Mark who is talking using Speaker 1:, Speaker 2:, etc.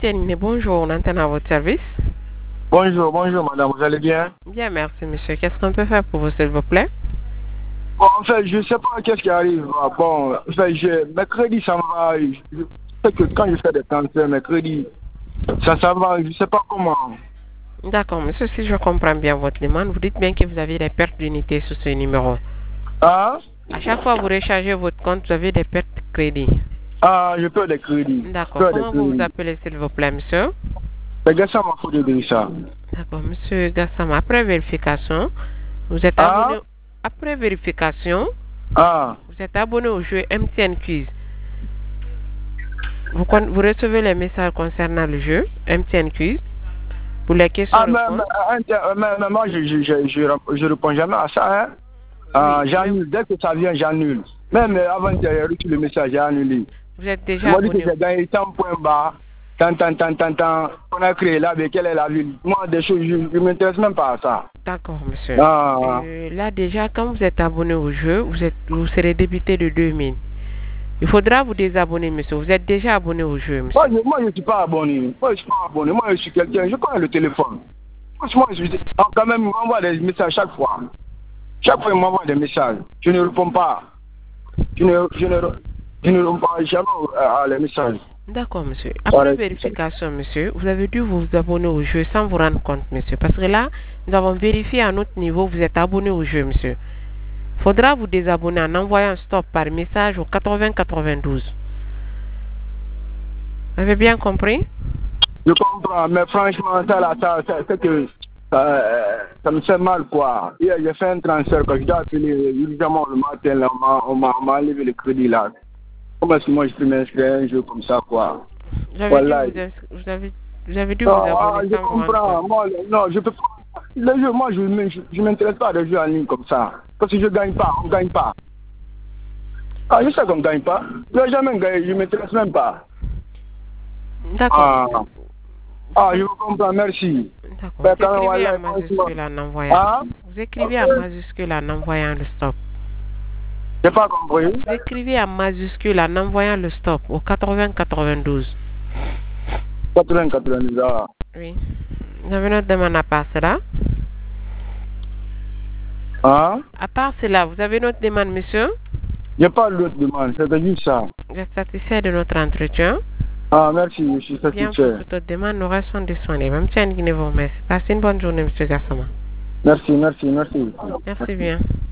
Speaker 1: MTN, bonjour, on entend à votre service.
Speaker 2: Bonjour, bonjour madame, vous allez bien?
Speaker 1: Bien, merci monsieur. Qu'est-ce qu'on peut faire pour vous, s'il vous plaît?
Speaker 2: Bon, en fait, je ne sais pas qu'est-ce qui arrive. Bon, en fait, mes crédits, ça me va. Je sais que quand je fais des transferts, mes crédits, ça va, je ne sais pas comment.
Speaker 1: D'accord, monsieur, si je comprends bien votre demande, vous dites bien que vous avez des pertes d'unités sur ce numéro.
Speaker 2: Ah?
Speaker 1: À chaque fois que vous rechargez votre compte, vous avez des pertes de crédit.
Speaker 2: Ah, je perds des crédits.
Speaker 1: D'accord. Comment vous vous appelez, s'il vous plaît, monsieur?
Speaker 2: C'est Gassama Fodé Drissa.
Speaker 1: D'accord, monsieur Gassama. Après vérification, vous êtes
Speaker 2: Ah?
Speaker 1: abonné. Après vérification,
Speaker 2: Ah?
Speaker 1: vous êtes abonné au jeu MTN Quiz. Vous recevez les messages concernant le jeu MTN Quiz pour les questions.
Speaker 2: Ah, mais moi, je réponds jamais à ça. Hein?
Speaker 1: Oui,
Speaker 2: J'annule. Dès que ça vient, j'annule. Même avant que j'ai reçu le message, j'ai annulé.
Speaker 1: vous êtes déjà
Speaker 2: Moi, dit
Speaker 1: abonné.
Speaker 2: que j'ai gagné 100 points bas. Tant. On a créé là, mais quelle est la ville? Moi, des choses, je ne m'intéresse même pas à ça.
Speaker 1: D'accord, monsieur.
Speaker 2: Ah.
Speaker 1: Là, déjà, quand vous êtes abonné au jeu, vous serez débité de 2000. Il faudra vous désabonner, monsieur. Vous êtes déjà abonné au jeu, monsieur.
Speaker 2: Moi, je ne suis pas abonné. Moi, je suis quelqu'un. Je connais le téléphone. Franchement, quand même, il m'envoie des messages chaque fois. Chaque fois, il m'envoie des messages. Je ne réponds pas. Je ne réponds jamais à les messages.
Speaker 1: D'accord, monsieur. Après vérification, monsieur, vous avez dû vous abonner au jeu sans vous rendre compte, monsieur. Parce que là, nous avons vérifié à notre niveau, vous êtes abonné au jeu, monsieur. Il faudra vous désabonner en envoyant stop par message au 8092. Vous avez bien compris?
Speaker 2: Je comprends, mais franchement, c'est que ça me fait mal, quoi. Hier, j'ai fait un transfert, quand je dois appeler urgemment le matin, là, on m'a enlevé le crédit, là. Comment est-ce que moi je peux m'inscrire à un jeu comme ça, quoi?
Speaker 1: Voilà. Vous avez dû vous abonner.
Speaker 2: Je comprends. Moi, non, je peux pas. Les jeux, moi, je ne m'intéresse pas à des jeux en ligne comme ça. Parce que je ne gagne pas, on ne gagne pas. Ah, je sais qu'on ne gagne pas. Je n'ai jamais gagné, je ne m'intéresse même pas.
Speaker 1: D'accord.
Speaker 2: Je vous comprends, merci.
Speaker 1: D'accord. Vous écrivez en majuscule en envoyant. Vous écrivez en majuscule en envoyant le stop.
Speaker 2: Je n'ai pas compris.
Speaker 1: Vous écrivez en majuscule en envoyant le stop au 8092.
Speaker 2: 8092, ah.
Speaker 1: Oui. Vous avez notre demande à part cela?
Speaker 2: Ah?
Speaker 1: À part cela, vous avez notre demande, monsieur?
Speaker 2: Il n'y a pas d'autre demande, c'est juste ça.
Speaker 1: Vous êtes satisfait de notre entretien?
Speaker 2: Ah, merci, je suis satisfait.
Speaker 1: Bien, pour toute demande, nous restons disponibles. Même si vous remercie. Passez une bonne journée, monsieur Gassama.
Speaker 2: Merci.
Speaker 1: Merci bien.